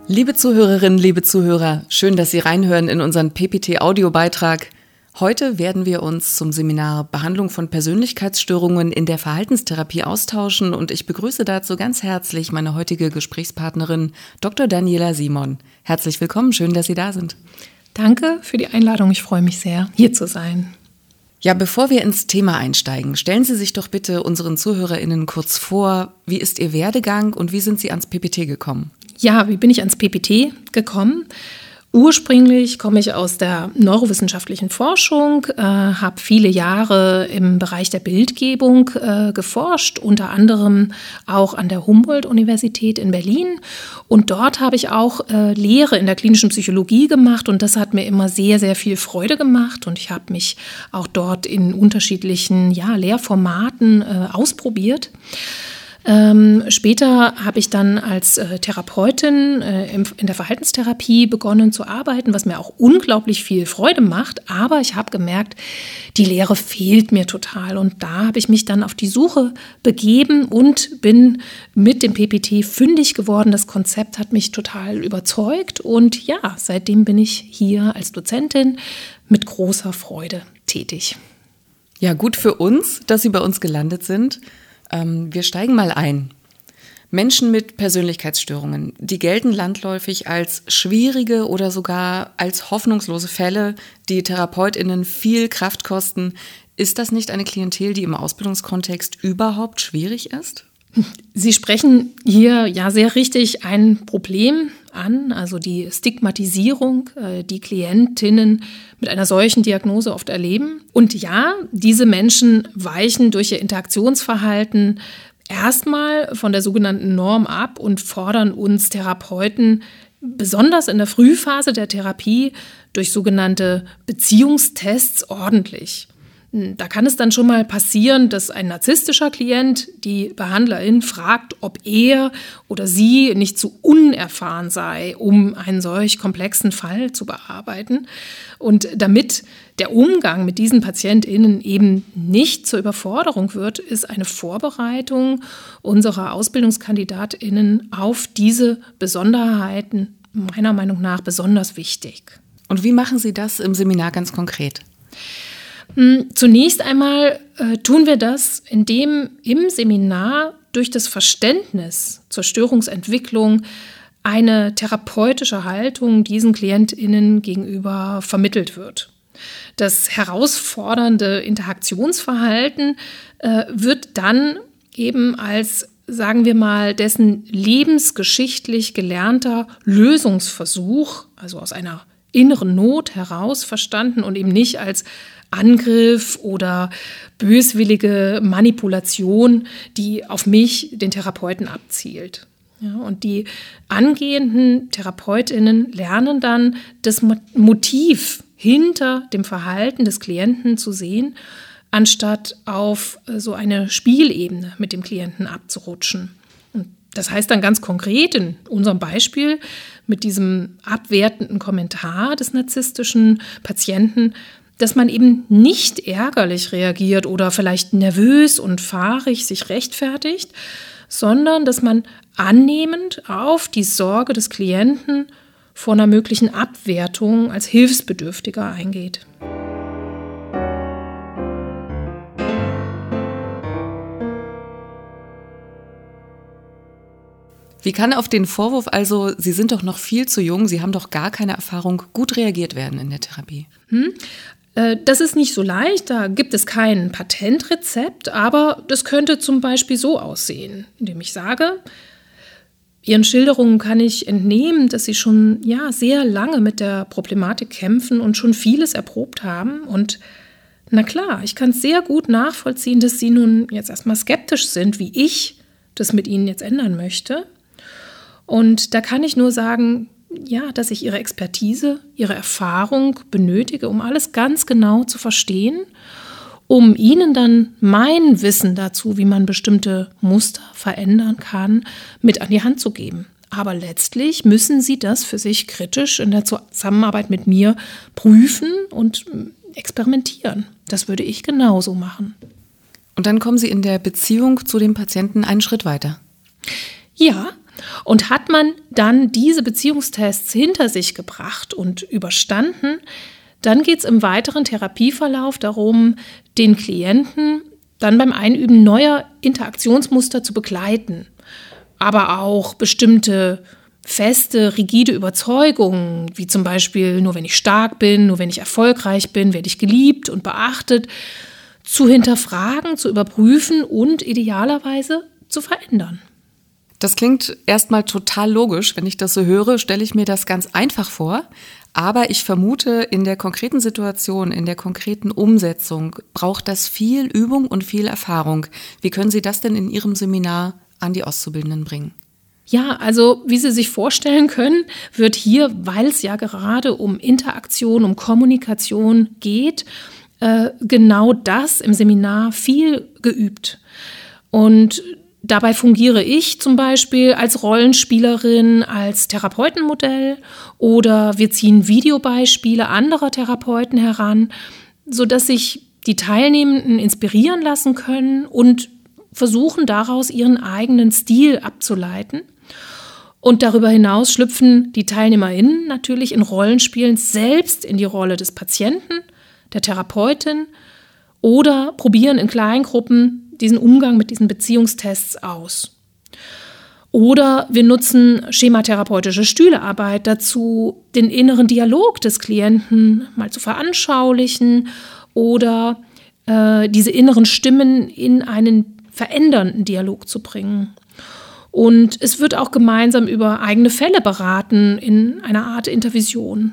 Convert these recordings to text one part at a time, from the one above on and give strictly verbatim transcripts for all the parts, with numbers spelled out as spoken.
Liebe Zuhörerinnen, liebe Zuhörer, schön, dass Sie reinhören in unseren P P T-Audiobeitrag. Heute werden wir uns zum Seminar Behandlung von Persönlichkeitsstörungen in der Verhaltenstherapie austauschen und ich begrüße dazu ganz herzlich meine heutige Gesprächspartnerin Doktor Daniela Simon. Herzlich willkommen, schön, dass Sie da sind. Danke für die Einladung, ich freue mich sehr, hier zu sein. Ja, bevor wir ins Thema einsteigen, stellen Sie sich doch bitte unseren ZuhörerInnen kurz vor, wie ist Ihr Werdegang und wie sind Sie ans P P T gekommen? Ja, wie bin ich ans P P T gekommen? Ursprünglich komme ich aus der neurowissenschaftlichen Forschung, äh, habe viele Jahre im Bereich der Bildgebung äh, geforscht, unter anderem auch an der Humboldt-Universität in Berlin. Und dort habe ich auch äh, Lehre in der klinischen Psychologie gemacht und das hat mir immer sehr, sehr viel Freude gemacht. Und ich habe mich auch dort in unterschiedlichen ja, Lehrformaten äh, ausprobiert. Ähm, später habe ich dann als äh, Therapeutin äh, im, in der Verhaltenstherapie begonnen zu arbeiten, was mir auch unglaublich viel Freude macht. Aber ich habe gemerkt, die Lehre fehlt mir total. Und da habe ich mich dann auf die Suche begeben und bin mit dem P P T fündig geworden. Das Konzept hat mich total überzeugt. Und ja, seitdem bin ich hier als Dozentin mit großer Freude tätig. Ja, gut für uns, dass Sie bei uns gelandet sind. Wir steigen mal ein. Menschen mit Persönlichkeitsstörungen, die gelten landläufig als schwierige oder sogar als hoffnungslose Fälle, die TherapeutInnen viel Kraft kosten. Ist das nicht eine Klientel, die im Ausbildungskontext überhaupt schwierig ist? Sie sprechen hier ja sehr richtig ein Problem an, also die Stigmatisierung, die Klientinnen mit einer solchen Diagnose oft erleben. Und ja, diese Menschen weichen durch ihr Interaktionsverhalten erstmal von der sogenannten Norm ab und fordern uns Therapeuten, besonders in der Frühphase der Therapie, durch sogenannte Beziehungstests ordentlich. Da kann es dann schon mal passieren, dass ein narzisstischer Klient die Behandlerin fragt, ob er oder sie nicht zu unerfahren sei, um einen solch komplexen Fall zu bearbeiten. Und damit der Umgang mit diesen PatientInnen eben nicht zur Überforderung wird, ist eine Vorbereitung unserer AusbildungskandidatInnen auf diese Besonderheiten meiner Meinung nach besonders wichtig. Und wie machen Sie das im Seminar ganz konkret? Zunächst einmal äh, tun wir das, indem im Seminar durch das Verständnis zur Störungsentwicklung eine therapeutische Haltung diesen KlientInnen gegenüber vermittelt wird. Das herausfordernde Interaktionsverhalten äh, wird dann eben als, sagen wir mal, dessen lebensgeschichtlich gelernter Lösungsversuch, also aus einer inneren Not heraus verstanden und eben nicht als Angriff oder böswillige Manipulation, die auf mich, den Therapeuten, abzielt. Ja, und die angehenden TherapeutInnen lernen dann, das Motiv hinter dem Verhalten des Klienten zu sehen, anstatt auf so eine Spielebene mit dem Klienten abzurutschen. Und das heißt dann ganz konkret in unserem Beispiel mit diesem abwertenden Kommentar des narzisstischen Patienten, dass man eben nicht ärgerlich reagiert oder vielleicht nervös und fahrig sich rechtfertigt, sondern dass man annehmend auf die Sorge des Klienten vor einer möglichen Abwertung als Hilfsbedürftiger eingeht. Wie kann auf den Vorwurf also, Sie sind doch noch viel zu jung, Sie haben doch gar keine Erfahrung, gut reagiert werden in der Therapie? Hm? Das ist nicht so leicht, da gibt es kein Patentrezept, aber das könnte zum Beispiel so aussehen, indem ich sage, Ihren Schilderungen kann ich entnehmen, dass Sie schon ja, sehr lange mit der Problematik kämpfen und schon vieles erprobt haben. Und na klar, ich kann es sehr gut nachvollziehen, dass Sie nun jetzt erstmal skeptisch sind, wie ich das mit Ihnen jetzt ändern möchte. Und da kann ich nur sagen, ja, dass ich Ihre Expertise, Ihre Erfahrung benötige, um alles ganz genau zu verstehen, um Ihnen dann mein Wissen dazu, wie man bestimmte Muster verändern kann, mit an die Hand zu geben. Aber letztlich müssen Sie das für sich kritisch in der Zusammenarbeit mit mir prüfen und experimentieren. Das würde ich genauso machen. Und dann kommen Sie in der Beziehung zu dem Patienten einen Schritt weiter. Ja, Und hat man dann diese Beziehungstests hinter sich gebracht und überstanden, dann geht es im weiteren Therapieverlauf darum, den Klienten dann beim Einüben neuer Interaktionsmuster zu begleiten, aber auch bestimmte feste, rigide Überzeugungen, wie zum Beispiel nur wenn ich stark bin, nur wenn ich erfolgreich bin, werde ich geliebt und beachtet, zu hinterfragen, zu überprüfen und idealerweise zu verändern. Das klingt erstmal total logisch. Wenn ich das so höre, stelle ich mir das ganz einfach vor. Aber ich vermute, in der konkreten Situation, in der konkreten Umsetzung braucht das viel Übung und viel Erfahrung. Wie können Sie das denn in Ihrem Seminar an die Auszubildenden bringen? Ja, also wie Sie sich vorstellen können, wird hier, weil es ja gerade um Interaktion, um Kommunikation geht, äh, genau das im Seminar viel geübt. Und dabei fungiere ich zum Beispiel als Rollenspielerin, als Therapeutenmodell oder wir ziehen Videobeispiele anderer Therapeuten heran, sodass sich die Teilnehmenden inspirieren lassen können und versuchen daraus ihren eigenen Stil abzuleiten. Und darüber hinaus schlüpfen die TeilnehmerInnen natürlich in Rollenspielen selbst in die Rolle des Patienten, der Therapeutin oder probieren in Kleingruppen diesen Umgang mit diesen Beziehungstests aus. Oder wir nutzen schematherapeutische Stühlearbeit dazu, den inneren Dialog des Klienten mal zu veranschaulichen oder äh, diese inneren Stimmen in einen verändernden Dialog zu bringen. Und es wird auch gemeinsam über eigene Fälle beraten in einer Art Intervision.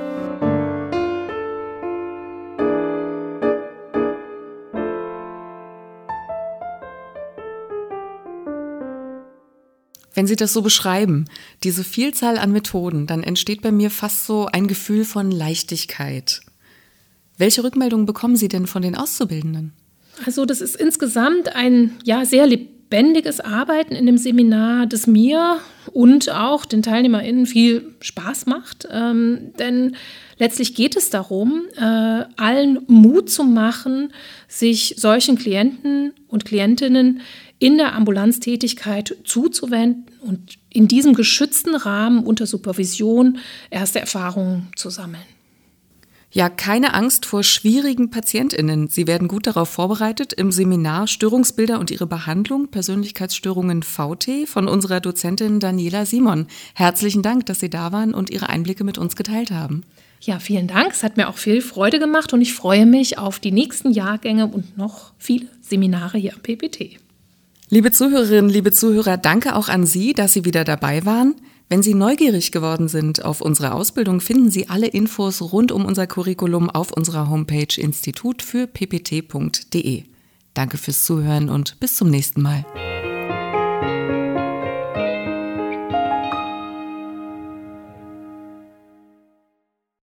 Wenn Sie das so beschreiben, diese Vielzahl an Methoden, dann entsteht bei mir fast so ein Gefühl von Leichtigkeit. Welche Rückmeldungen bekommen Sie denn von den Auszubildenden? Also das ist insgesamt ein ja, sehr lebendiges Arbeiten in dem Seminar, das mir und auch den TeilnehmerInnen viel Spaß macht. Ähm, denn letztlich geht es darum, äh, allen Mut zu machen, sich solchen Klienten und Klientinnen in der Ambulanztätigkeit zuzuwenden und in diesem geschützten Rahmen unter Supervision erste Erfahrungen zu sammeln. Ja, keine Angst vor schwierigen PatientInnen. Sie werden gut darauf vorbereitet im Seminar Störungsbilder und ihre Behandlung, Persönlichkeitsstörungen V T von unserer Dozentin Daniela Simon. Herzlichen Dank, dass Sie da waren und Ihre Einblicke mit uns geteilt haben. Ja, vielen Dank. Es hat mir auch viel Freude gemacht und ich freue mich auf die nächsten Jahrgänge und noch viele Seminare hier am P P T. Liebe Zuhörerinnen, liebe Zuhörer, danke auch an Sie, dass Sie wieder dabei waren. Wenn Sie neugierig geworden sind auf unsere Ausbildung, finden Sie alle Infos rund um unser Curriculum auf unserer Homepage institut für p p t punkt d e. Danke fürs Zuhören und bis zum nächsten Mal.